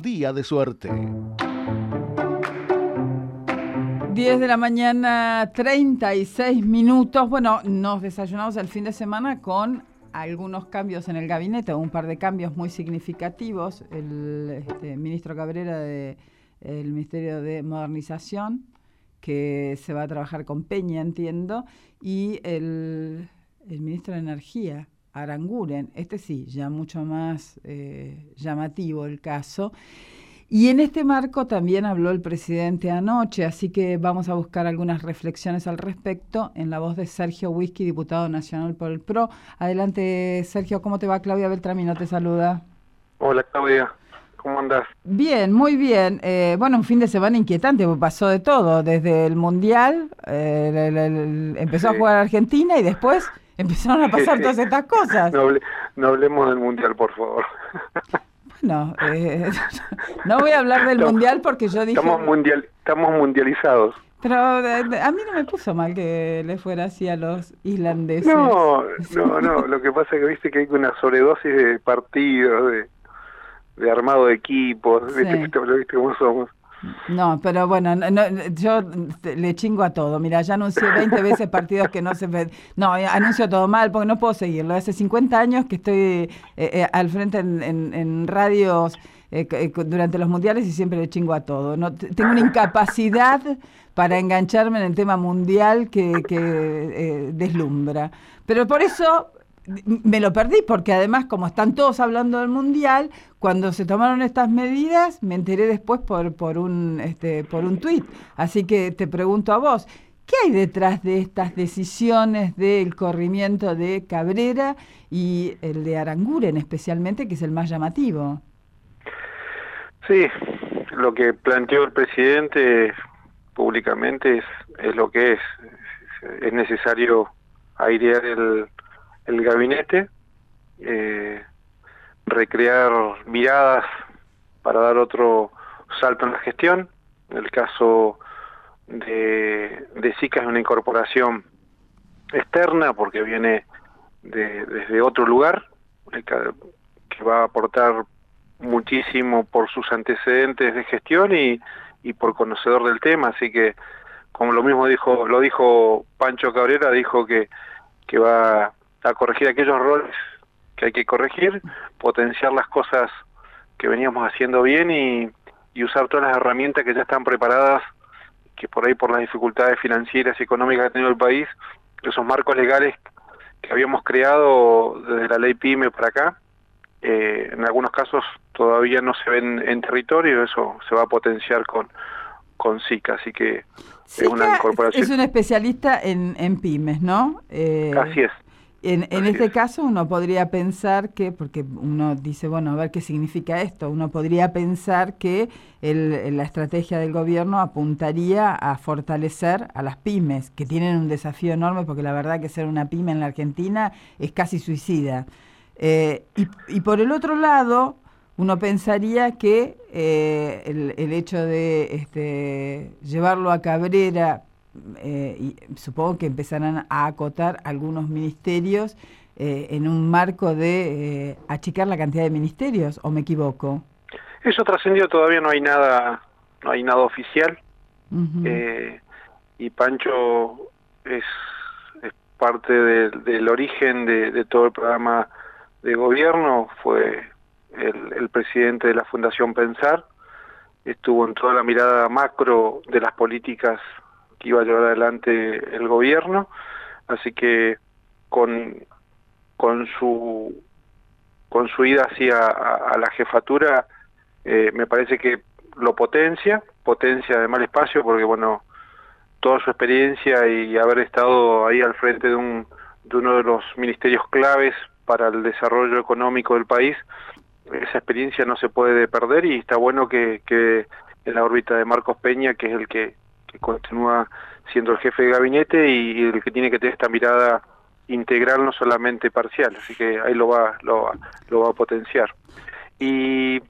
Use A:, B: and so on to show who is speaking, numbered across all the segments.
A: día de suerte.
B: 10 de la mañana, 36 minutos. Bueno, nos desayunamos el fin de semana con algunos cambios en el gabinete, un par de cambios muy significativos. El ministro Cabrera del Ministerio de Modernización, que se va a trabajar con Peña, entiendo, y el ministro de Energía, Aranguren. Sí, ya mucho más llamativo el caso. Y en este marco también habló el presidente anoche, así que vamos a buscar algunas reflexiones al respecto en la voz de Sergio Whisky, diputado nacional por el PRO. Adelante, Sergio, ¿cómo te va? Claudia Beltramino te saluda.
C: Hola, Claudia, ¿cómo andás?
B: Bien, muy bien. Bueno, un fin de semana inquietante, porque pasó de todo, desde el Mundial, empezó a jugar Argentina y después empezaron a pasar todas estas cosas.
C: No hablemos del Mundial, por favor.
B: No, no voy a hablar del Mundial porque yo dije...
C: Estamos mundializados.
B: Pero a mí no me puso mal que le fuera así a los islandeses.
C: No, lo que pasa es que viste que hay una sobredosis de partidos, de armado de equipos,
B: Sí.
C: ¿Viste cómo somos?
B: No, pero bueno, yo le chingo a todo. Mira, ya anuncié 20 veces partidos que no se... No, anuncio todo mal porque no puedo seguirlo. Hace 50 años que estoy al frente en radios durante los mundiales y siempre le chingo a todo. No, tengo una incapacidad para engancharme en el tema mundial que deslumbra. Pero por eso... me lo perdí, porque además, como están todos hablando del Mundial, cuando se tomaron estas medidas, me enteré después por un tuit. Así que te pregunto a vos, ¿qué hay detrás de estas decisiones del corrimiento de Cabrera y el de Aranguren especialmente, que es el más llamativo?
C: Sí, lo que planteó el presidente públicamente es lo que es. Es necesario airear el gabinete, recrear miradas para dar otro salto en la gestión. El caso de SICA es una incorporación externa porque viene desde otro lugar, que va a aportar muchísimo por sus antecedentes de gestión y por conocedor del tema, así que como lo dijo Pancho Cabrera, dijo que va a corregir aquellos roles que hay que corregir, potenciar las cosas que veníamos haciendo bien y usar todas las herramientas que ya están preparadas, que por ahí por las dificultades financieras y económicas que ha tenido el país, esos marcos legales que habíamos creado desde la ley PYME para acá, en algunos casos todavía no se ven en territorio, eso se va a potenciar con SICA, así que
B: SICA
C: es una incorporación.
B: Es un especialista en pymes, ¿no?
C: Así es.
B: En este caso uno podría pensar que, porque uno dice, bueno, a ver qué significa esto, uno podría pensar que la estrategia del gobierno apuntaría a fortalecer a las pymes, que tienen un desafío enorme, porque la verdad que ser una pyme en la Argentina es casi suicida. Y por el otro lado, uno pensaría que el hecho de llevarlo a Cabrera, y supongo que empezarán a acotar algunos ministerios en un marco de achicar la cantidad de ministerios, ¿o me equivoco?
C: Eso trascendió, todavía no hay nada oficial.
B: Uh-huh.
C: Y Pancho es parte del origen de todo el programa de gobierno, fue el presidente de la Fundación Pensar, estuvo en toda la mirada macro de las políticas que iba a llevar adelante el gobierno, así que con su ida hacia a la jefatura, me parece que lo potencia además el espacio, porque bueno, toda su experiencia y haber estado ahí al frente de uno de los ministerios claves para el desarrollo económico del país, esa experiencia no se puede perder, y está bueno que en la órbita de Marcos Peña, que es el que continúa siendo el jefe de gabinete y el que tiene que tener esta mirada integral, no solamente parcial, así que ahí lo va a potenciar. Y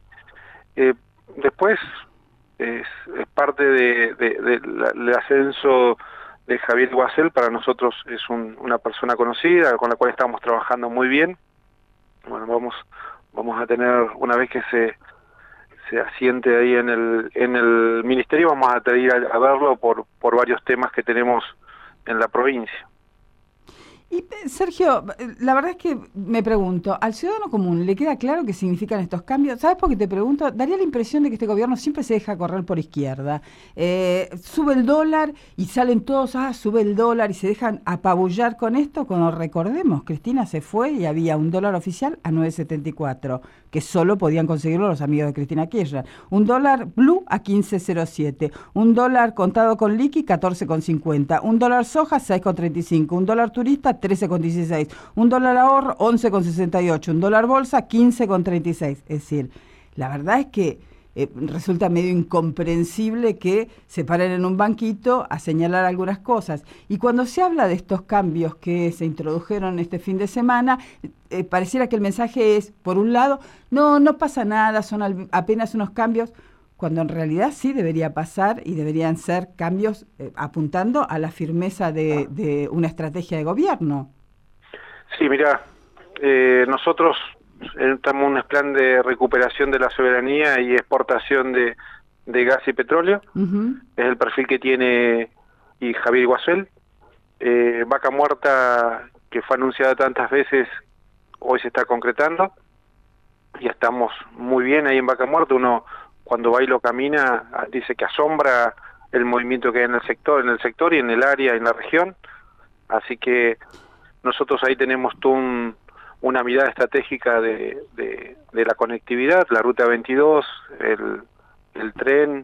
C: después es parte del ascenso de Javier Guasel. Para nosotros es una persona conocida con la cual estamos trabajando muy bien. Bueno, vamos a tener, una vez que se se asiente ahí en el ministerio. Vamos a ir a verlo por varios temas que tenemos en la provincia.
B: Y Sergio, la verdad es que me pregunto, ¿al ciudadano común le queda claro qué significan estos cambios? ¿Sabes por qué te pregunto? Daría la impresión de que este gobierno siempre se deja correr por izquierda. Sube el dólar y salen todos, sube el dólar y se dejan apabullar con esto. Cuando recordemos, Cristina se fue y había un dólar oficial a 9.74, que solo podían conseguirlo los amigos de Cristina Kirchner. Un dólar blue a 15.07, un dólar contado con liqui 14.50, un dólar soja 6.35, un dólar turista 13.16, un dólar ahorro 11.68, un dólar bolsa 15.36. Es decir, la verdad es que resulta medio incomprensible que se paren en un banquito a señalar algunas cosas. Y cuando se habla de estos cambios que se introdujeron este fin de semana, pareciera que el mensaje es, por un lado, no pasa nada, son apenas unos cambios, cuando en realidad sí debería pasar y deberían ser cambios apuntando a la firmeza de una estrategia de gobierno.
C: Sí, mira, nosotros estamos en un plan de recuperación de la soberanía y exportación de gas y petróleo. Es el perfil que tiene y Javier Iguazú. Vaca Muerta, que fue anunciada tantas veces, hoy se está concretando. Y estamos muy bien ahí en Vaca Muerta. Uno cuando va y lo camina dice que asombra el movimiento que hay en el sector y en el área, en la región. Así que nosotros ahí tenemos una mirada estratégica de la conectividad, la ruta 22, el tren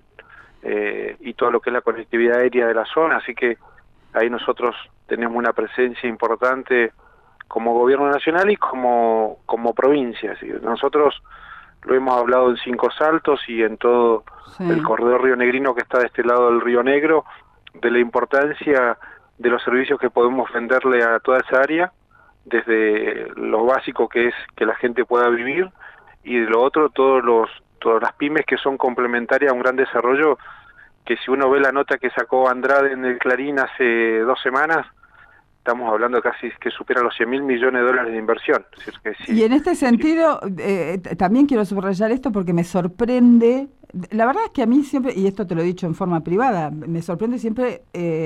C: y todo lo que es la conectividad aérea de la zona. Así que ahí nosotros tenemos una presencia importante como gobierno nacional y como provincia. Así que nosotros lo hemos hablado en Cinco Saltos y en todo el corredor rionegrino que está de este lado del Río Negro, de la importancia de los servicios que podemos venderle a toda esa área, desde lo básico que es que la gente pueda vivir, y de lo otro todas las pymes que son complementarias a un gran desarrollo, que si uno ve la nota que sacó Andrade en el Clarín hace 2 semanas, estamos hablando casi que supera los $100.000 millones de inversión. Es decir, que
B: y en este sentido, también quiero subrayar esto porque me sorprende, la verdad es que a mí siempre, y esto te lo he dicho en forma privada, me sorprende siempre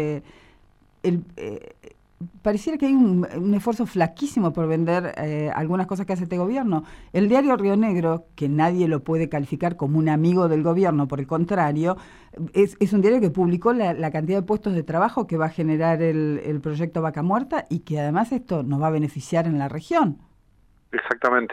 B: pareciera que hay un esfuerzo flaquísimo por vender algunas cosas que hace este gobierno. El diario Río Negro, que nadie lo puede calificar como un amigo del gobierno, por el contrario, es un diario que publicó la cantidad de puestos de trabajo que va a generar el proyecto Vaca Muerta y que además esto nos va a beneficiar en la región.
C: Exactamente.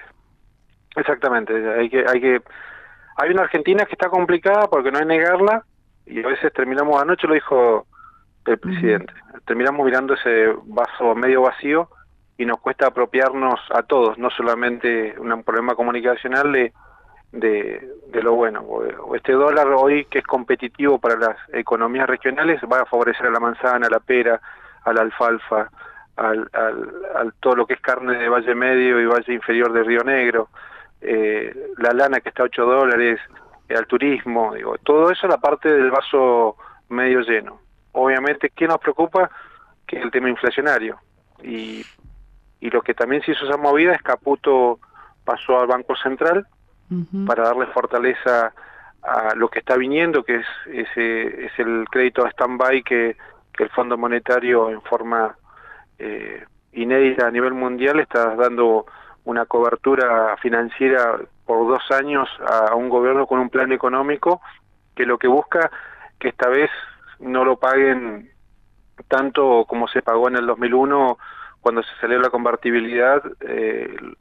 C: Hay una Argentina que está complicada porque no hay negarla, y a veces terminamos, anoche lo dijo el presidente, terminamos mirando ese vaso medio vacío y nos cuesta apropiarnos a todos, no solamente un problema comunicacional de lo bueno. Este dólar hoy, que es competitivo para las economías regionales, va a favorecer a la manzana, a la pera, a la alfalfa, al todo lo que es carne de Valle Medio y Valle Inferior de Río Negro, la lana que está a $8, al turismo, todo eso, la parte del vaso medio lleno. Obviamente, ¿qué nos preocupa? Que es el tema inflacionario. Y lo que también se hizo esa movida es Caputo pasó al Banco Central para darle fortaleza a lo que está viniendo, que es el crédito a stand-by que el Fondo Monetario en forma inédita a nivel mundial está dando una cobertura financiera por 2 años a un gobierno con un plan económico que lo que busca que esta vez no lo paguen tanto como se pagó en el 2001 cuando se salió la convertibilidad, el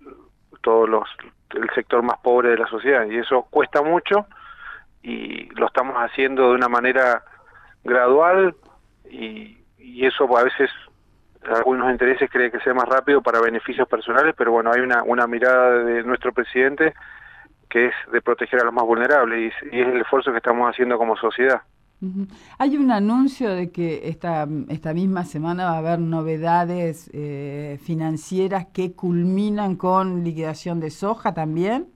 C: sector más pobre de la sociedad, y eso cuesta mucho y lo estamos haciendo de una manera gradual y eso a veces algunos intereses creen que sea más rápido para beneficios personales, pero bueno, hay una mirada de nuestro presidente que es de proteger a los más vulnerables y es el esfuerzo que estamos haciendo como sociedad.
B: Hay un anuncio de que esta misma semana va a haber novedades financieras que culminan con liquidación de soja también.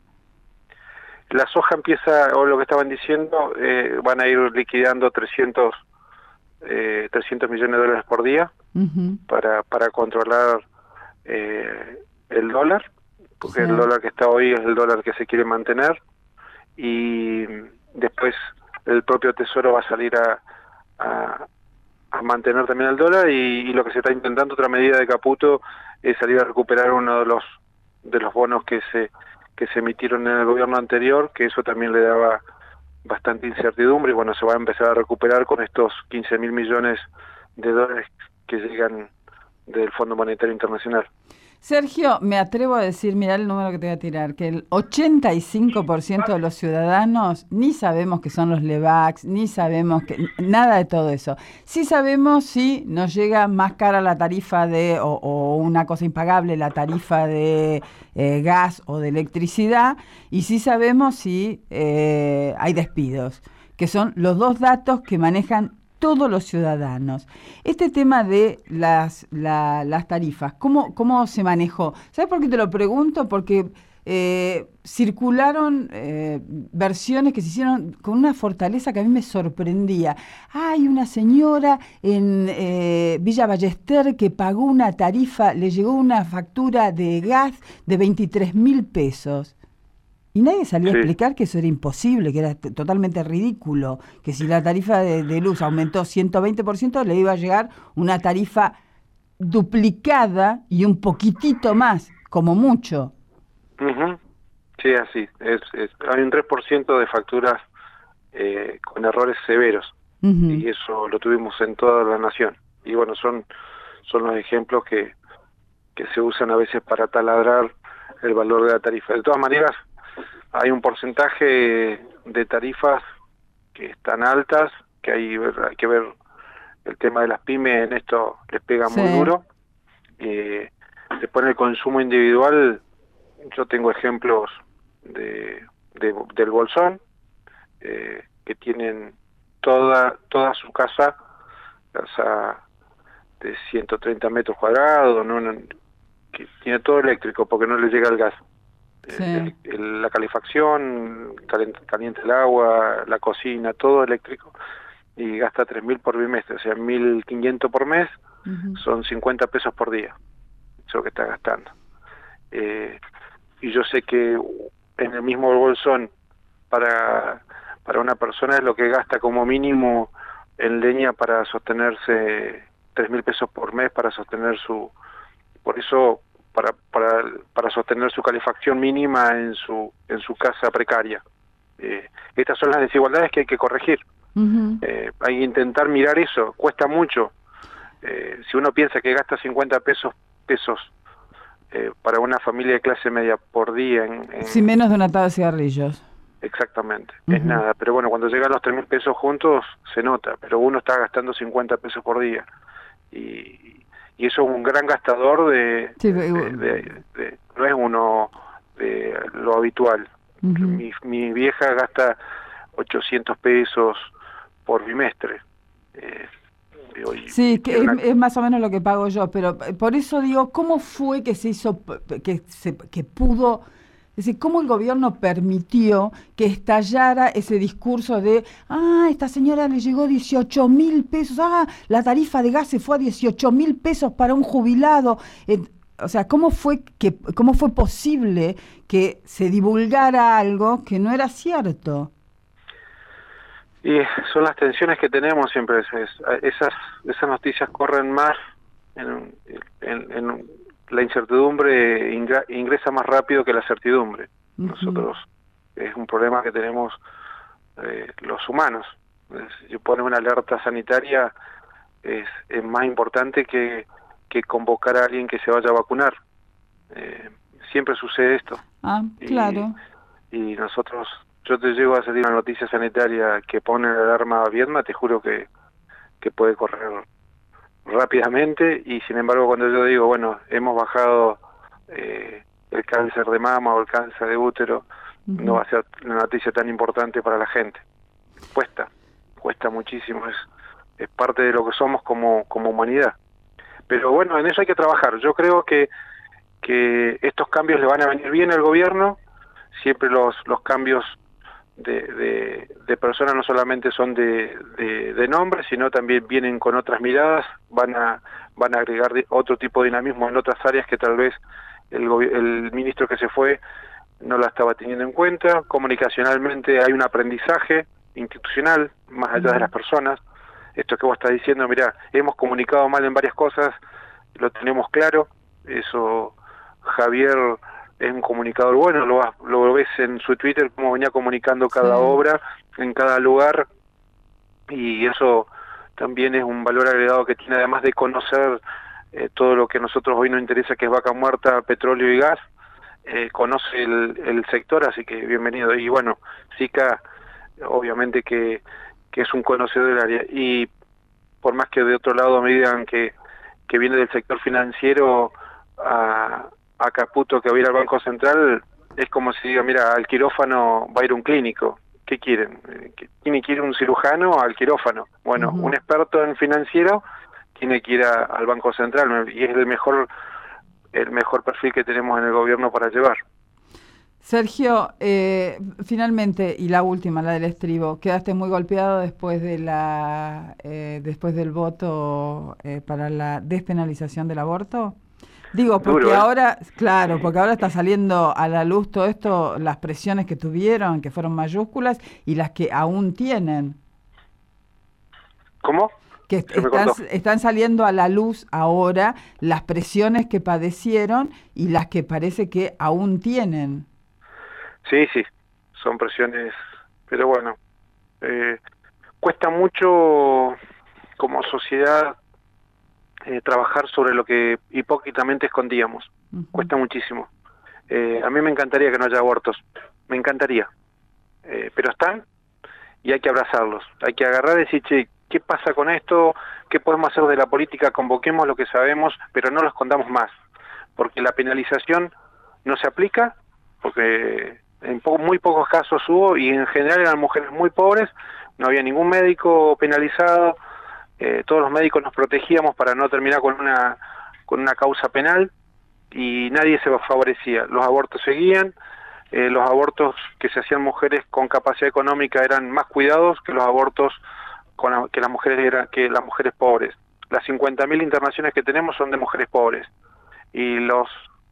C: La soja empieza, o lo que estaban diciendo, van a ir liquidando 300 millones de dólares por día para controlar el dólar, porque el dólar que está hoy es el dólar que se quiere mantener. y después el propio Tesoro va a salir a mantener también el dólar, y lo que se está intentando, otra medida de Caputo, es salir a recuperar uno de los bonos que se emitieron en el gobierno anterior, que eso también le daba bastante incertidumbre, y bueno, se va a empezar a recuperar con estos 15.000 millones de dólares que llegan del Fondo Monetario Internacional.
B: Sergio, me atrevo a decir, mirá el número que te voy a tirar, que el 85% de los ciudadanos ni sabemos qué son los LEVAX, ni sabemos nada de todo eso. Sí sabemos si nos llega más cara la tarifa o una cosa impagable, la tarifa de gas o de electricidad, y sí sabemos si hay despidos, que son los dos datos que manejan todos los ciudadanos. Este tema de las tarifas, ¿cómo se manejó? ¿Sabes por qué te lo pregunto? Porque circularon versiones que se hicieron con una fortaleza que a mí me sorprendía. Hay una señora en Villa Ballester que pagó una tarifa, le llegó una factura de gas de 23.000 pesos. Y nadie salió a explicar que eso era imposible, que era totalmente ridículo, que si la tarifa de luz aumentó 120%, le iba a llegar una tarifa duplicada y un poquitito más, como mucho.
C: Sí, así. Hay un 3% de facturas con errores severos, y eso lo tuvimos en toda la nación. Y bueno, son los ejemplos que se usan a veces para taladrar el valor de la tarifa. De todas maneras, hay un porcentaje de tarifas que están altas, que hay que ver el tema de las pymes, en esto les pega muy duro. Después en el consumo individual, yo tengo ejemplos del Bolsón, que tienen toda su casa de 130 metros cuadrados, que tiene todo eléctrico porque no le llega el gas. La calefacción, calienta el agua, la cocina, todo eléctrico, y gasta 3.000 por bimestre, o sea, 1.500 por mes, son 50 pesos por día, eso es lo que está gastando. Y yo sé que en el mismo Bolsón, para una persona es lo que gasta como mínimo en leña para sostenerse, 3.000 pesos por mes para sostener por eso, para sostener su calefacción mínima en su casa precaria. Estas son las desigualdades que hay que corregir. Hay que intentar mirar eso, cuesta mucho. Si uno piensa que gasta 50 pesos para una familia de clase media por día
B: sin menos de una atado de cigarrillos.
C: Exactamente, es nada, pero bueno, cuando llegan los 3.000 pesos juntos se nota, pero uno está gastando 50 pesos por día, y eso es un gran gastador no es uno de lo habitual. Mi vieja gasta 800 pesos por bimestre.
B: Sí, que es más o menos lo que pago yo, pero por eso digo, ¿cómo fue que se hizo, que pudo, es decir, cómo el gobierno permitió que estallara ese discurso de, esta señora le llegó 18.000 pesos, la tarifa de gas se fue a 18.000 pesos para un jubilado? O sea, ¿cómo fue posible que se divulgara algo que no era cierto?
C: Y son las tensiones que tenemos siempre. Esas noticias corren más, en la incertidumbre ingresa más rápido que la certidumbre. Nosotros, es un problema que tenemos los humanos. Si ponen una alerta sanitaria, es más importante que convocar a alguien que se vaya a vacunar. Siempre sucede esto.
B: Claro.
C: Y nosotros, yo te llego a salir una noticia sanitaria que pone la alarma a Viedma, te juro que puede correr rápidamente, y sin embargo cuando yo digo, bueno, hemos bajado el cáncer de mama o el cáncer de útero, no va a ser una noticia tan importante para la gente. Cuesta muchísimo, es parte de lo que somos como humanidad. Pero bueno, en eso hay que trabajar. Yo creo que estos cambios le van a venir bien al gobierno. Siempre los cambios de personas no solamente son de nombre, sino también vienen con otras miradas, van a agregar otro tipo de dinamismo en otras áreas que tal vez el ministro que se fue no la estaba teniendo en cuenta. Comunicacionalmente hay un aprendizaje institucional, más allá de las personas. Esto que vos estás diciendo, mirá, hemos comunicado mal en varias cosas, lo tenemos claro. Eso, Javier es un comunicador bueno, lo ves en su Twitter, cómo venía comunicando cada obra, en cada lugar, y eso también es un valor agregado que tiene, además de conocer todo lo que a nosotros hoy nos interesa, que es Vaca Muerta, petróleo y gas. Conoce el sector, así que bienvenido. Y bueno, Sica, obviamente que es un conocedor del área, y por más que de otro lado me digan que viene del sector financiero a Caputo, que va a ir al Banco Central, es como si diga, mira, al quirófano va a ir un clínico. ¿Qué quieren? ¿Quién quiere un cirujano al quirófano? Bueno, un experto en financiero tiene que ir al Banco Central, y es el mejor perfil que tenemos en el gobierno para llevar.
B: Sergio, finalmente, y la última, la del estribo, ¿quedaste muy golpeado después de después del voto para la despenalización del aborto? Digo, porque
C: Duro,
B: ahora, claro, porque ahora está saliendo a la luz todo esto, las presiones que tuvieron, que fueron mayúsculas, y las que aún tienen.
C: ¿Cómo?
B: Que están saliendo a la luz ahora las presiones que padecieron y las que parece que aún tienen.
C: Sí, son presiones, pero bueno, cuesta mucho como sociedad trabajar sobre lo que hipócritamente escondíamos. Cuesta muchísimo. A mí me encantaría que no haya abortos, me encantaría, pero están, y hay que abrazarlos, hay que agarrar y decir, che, ¿qué pasa con esto? ¿Qué podemos hacer de la política? Convoquemos lo que sabemos, pero no lo escondamos más, porque la penalización no se aplica, porque en muy pocos casos hubo, y en general eran mujeres muy pobres, no había ningún médico penalizado, todos los médicos nos protegíamos para no terminar con una causa penal, y nadie se favorecía. Los abortos seguían, los abortos que se hacían mujeres con capacidad económica eran más cuidados que los abortos que las mujeres pobres. Las 50.000 internaciones que tenemos son de mujeres pobres, y los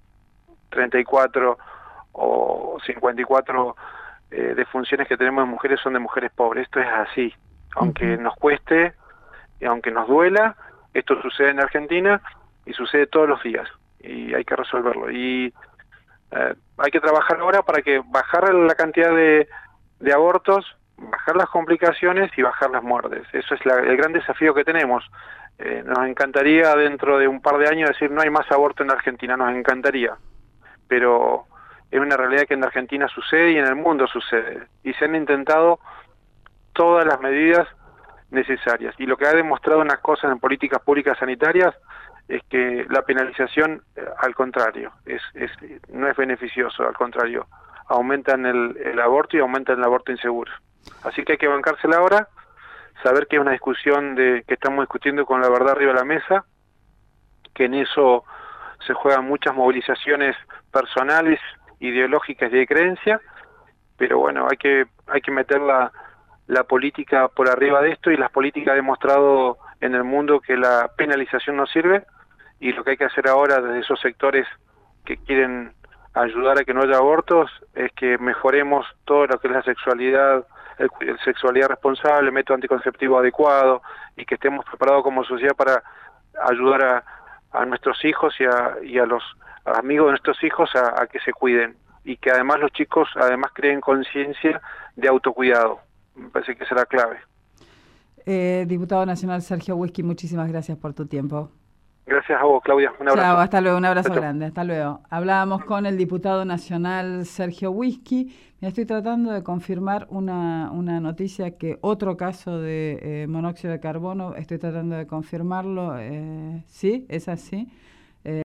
C: 34 o 54 defunciones que tenemos de mujeres son de mujeres pobres. Esto es así, aunque nos cueste y aunque nos duela, esto sucede en Argentina y sucede todos los días, y hay que resolverlo, y hay que trabajar ahora para que bajar la cantidad de abortos, bajar las complicaciones y bajar las muertes. Eso es el gran desafío que tenemos. Nos encantaría dentro de un par de años decir no hay más aborto en Argentina, nos encantaría, pero es una realidad que en Argentina sucede y en el mundo sucede, y se han intentado todas las medidas necesarias, y lo que ha demostrado unas cosas en políticas públicas sanitarias es que la penalización, al contrario, no es beneficioso, al contrario, aumentan el aborto y aumentan el aborto inseguro. Así que hay que bancársela ahora, saber que es una discusión que estamos discutiendo con la verdad arriba de la mesa, que en eso se juegan muchas movilizaciones personales, ideológicas y de creencia, pero bueno, hay que meter la política por arriba de esto, y la política ha demostrado en el mundo que la penalización no sirve, y lo que hay que hacer ahora desde esos sectores que quieren ayudar a que no haya abortos es que mejoremos todo lo que es la sexualidad, sexualidad responsable, método anticonceptivo adecuado, y que estemos preparados como sociedad para ayudar a nuestros hijos y a los amigos de nuestros hijos a que se cuiden, y que además los chicos creen conciencia de autocuidado. Me parece que esa es la clave.
B: Diputado Nacional Sergio Whisky, muchísimas gracias por tu tiempo.
C: Gracias a vos, Claudia. Un abrazo.
B: Chao, hasta luego, un abrazo grande, hasta luego. Hablábamos con el diputado nacional Sergio Whisky. Me estoy tratando de confirmar una noticia, que otro caso de monóxido de carbono, estoy tratando de confirmarlo. Sí, es así.